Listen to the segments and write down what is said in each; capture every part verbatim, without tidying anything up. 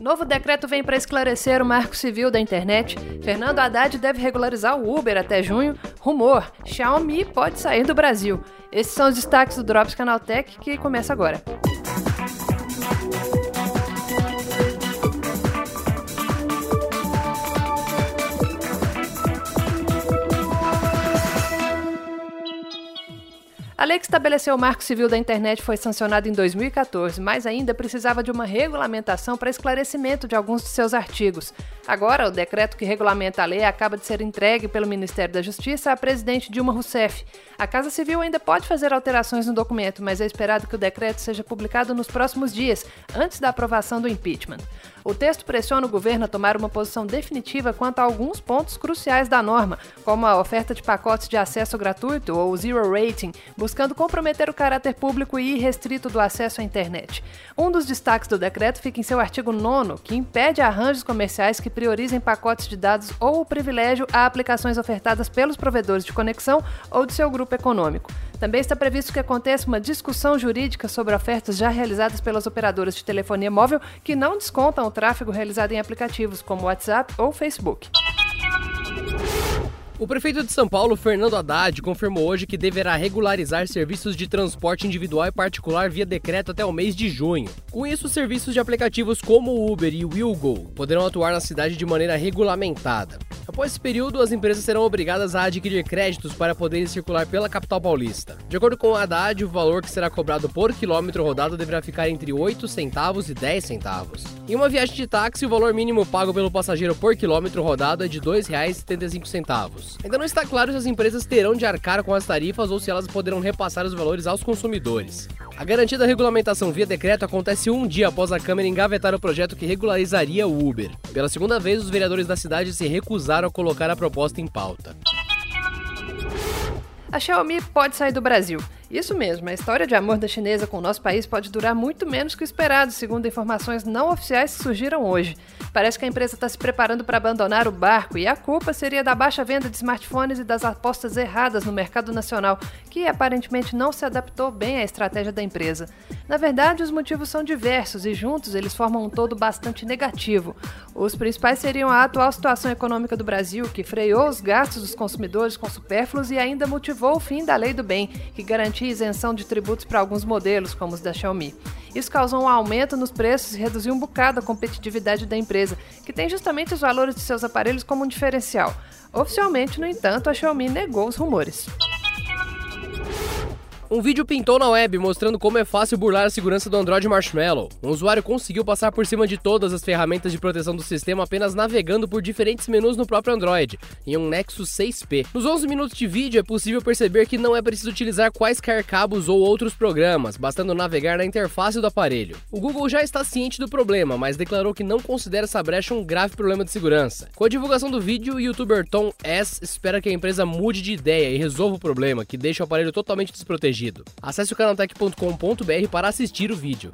Novo decreto vem para esclarecer o marco civil da internet. Fernando Haddad deve regularizar o Uber até junho. Rumor: Xiaomi pode sair do Brasil. Esses são os destaques do Drops Canaltech, que começa agora. A lei que estabeleceu o Marco Civil da Internet foi sancionada em dois mil e quatorze, mas ainda precisava de uma regulamentação para esclarecimento de alguns de seus artigos. Agora, o decreto que regulamenta a lei acaba de ser entregue pelo Ministério da Justiça à presidente Dilma Rousseff. A Casa Civil ainda pode fazer alterações no documento, mas é esperado que o decreto seja publicado nos próximos dias, antes da aprovação do impeachment. O texto pressiona o governo a tomar uma posição definitiva quanto a alguns pontos cruciais da norma, como a oferta de pacotes de acesso gratuito ou zero rating, buscando comprometer o caráter público e irrestrito do acesso à internet. Um dos destaques do decreto fica em seu artigo nono, que impede arranjos comerciais que priorizem pacotes de dados ou o privilégio a aplicações ofertadas pelos provedores de conexão ou de seu grupo econômico. Também está previsto que aconteça uma discussão jurídica sobre ofertas já realizadas pelas operadoras de telefonia móvel que não descontam o tráfego realizado em aplicativos como WhatsApp ou Facebook. O prefeito de São Paulo, Fernando Haddad, confirmou hoje que deverá regularizar serviços de transporte individual e particular via decreto até o mês de junho. Com isso, serviços de aplicativos como o Uber e o WillGo poderão atuar na cidade de maneira regulamentada. Após esse período, as empresas serão obrigadas a adquirir créditos para poderem circular pela capital paulista. De acordo com o Haddad, o valor que será cobrado por quilômetro rodado deverá ficar entre oito centavos e dez centavos. Em uma viagem de táxi, o valor mínimo pago pelo passageiro por quilômetro rodado é de dois reais e setenta e cinco centavos. Ainda não está claro se as empresas terão de arcar com as tarifas ou se elas poderão repassar os valores aos consumidores. A garantia da regulamentação via decreto acontece um dia após a Câmara engavetar o projeto que regularizaria o Uber. Pela segunda vez, os vereadores da cidade se recusaram a colocar a proposta em pauta. A Xiaomi pode sair do Brasil. Isso mesmo, a história de amor da chinesa com o nosso país pode durar muito menos que o esperado, segundo informações não oficiais que surgiram hoje. Parece que a empresa está se preparando para abandonar o barco e a culpa seria da baixa venda de smartphones e das apostas erradas no mercado nacional, que aparentemente não se adaptou bem à estratégia da empresa. Na verdade, os motivos são diversos e juntos eles formam um todo bastante negativo. Os principais seriam a atual situação econômica do Brasil, que freou os gastos dos consumidores com supérfluos e ainda motivou o fim da Lei do Bem, que garantia isenção de tributos para alguns modelos, como os da Xiaomi. Isso causou um aumento nos preços e reduziu um bocado a competitividade da empresa, que tem justamente os valores de seus aparelhos como um diferencial. Oficialmente, no entanto, a Xiaomi negou os rumores. Um vídeo pintou na web mostrando como é fácil burlar a segurança do Android Marshmallow. Um usuário conseguiu passar por cima de todas as ferramentas de proteção do sistema apenas navegando por diferentes menus no próprio Android, em um Nexus seis P. Nos onze minutos de vídeo é possível perceber que não é preciso utilizar quaisquer cabos ou outros programas, bastando navegar na interface do aparelho. O Google já está ciente do problema, mas declarou que não considera essa brecha um grave problema de segurança. Com a divulgação do vídeo, o youtuber Tom S espera que a empresa mude de ideia e resolva o problema, que deixa o aparelho totalmente desprotegido. Acesse o canaltech ponto com ponto b r para assistir o vídeo.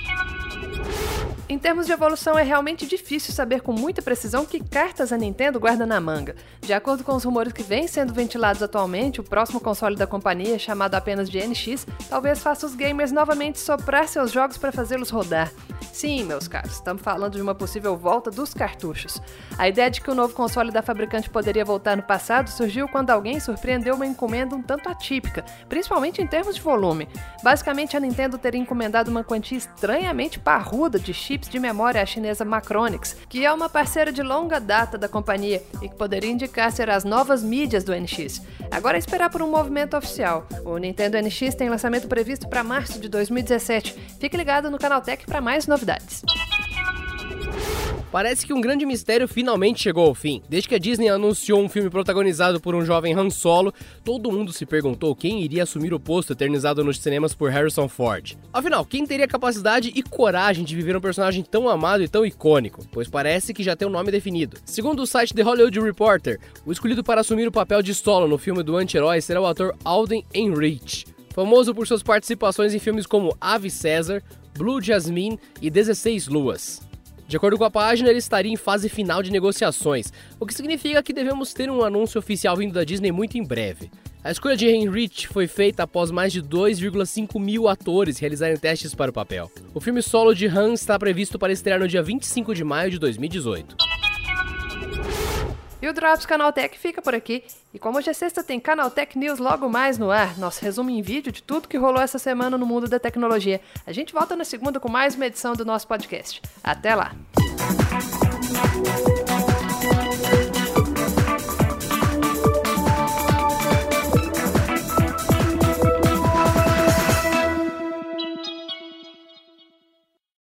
Em termos de evolução, é realmente difícil saber com muita precisão que cartas a Nintendo guarda na manga. De acordo com os rumores que vêm sendo ventilados atualmente, o próximo console da companhia, chamado apenas de N X, talvez faça os gamers novamente soprar seus jogos para fazê-los rodar. Sim, meus caros, estamos falando de uma possível volta dos cartuchos. A ideia de que o novo console da fabricante poderia voltar no passado surgiu quando alguém surpreendeu uma encomenda um tanto atípica, principalmente em termos de volume. Basicamente, a Nintendo teria encomendado uma quantia estranhamente parruda de chips de memória à chinesa Macronix, que é uma parceira de longa data da companhia e que poderia indicar ser as novas mídias do N X. Agora é esperar por um movimento oficial. O Nintendo N X tem lançamento previsto para março de dois mil e dezessete. Fique ligado no Canaltech para mais novidades. Parece que um grande mistério finalmente chegou ao fim. Desde que a Disney anunciou um filme protagonizado por um jovem Han Solo, todo mundo se perguntou quem iria assumir o posto eternizado nos cinemas por Harrison Ford. Afinal, quem teria capacidade e coragem de viver um personagem tão amado e tão icônico? Pois parece que já tem um nome definido. Segundo o site The Hollywood Reporter, o escolhido para assumir o papel de Solo no filme do anti-herói será o ator Alden Ehrenreich, famoso por suas participações em filmes como Ave César, Blue Jasmine e dezesseis Luas. De acordo com a página, ele estaria em fase final de negociações, o que significa que devemos ter um anúncio oficial vindo da Disney muito em breve. A escolha de Heinrich foi feita após mais de dois vírgula cinco mil atores realizarem testes para o papel. O filme solo de Han está previsto para estrear no dia vinte e cinco de maio de dois mil e dezoito. E o Drops Canaltech fica por aqui. E como hoje é sexta, tem Canaltech News logo mais no ar. Nosso resumo em vídeo de tudo que rolou essa semana no mundo da tecnologia. A gente volta na segunda com mais uma edição do nosso podcast. Até lá!